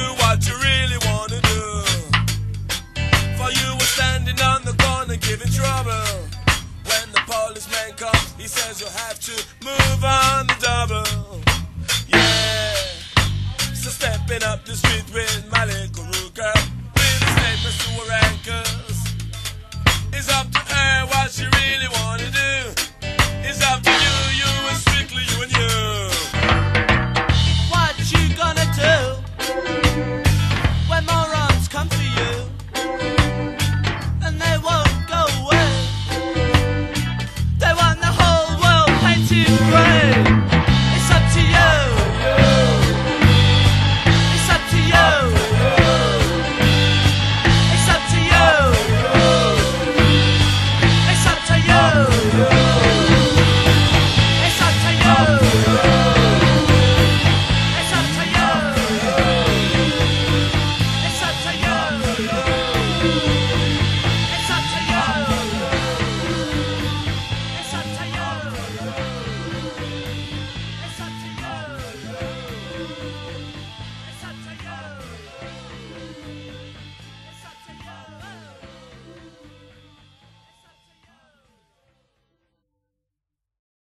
what you really wanna do. For you were standing on the corner giving trouble. When the policeman comes, he says you have to move on the double. Yeah, so stepping up the street with my little rude girl, with a statement to her ankles. It's up to her what she really wanna do. It's up to you, you and strictly you and you. What you gonna do?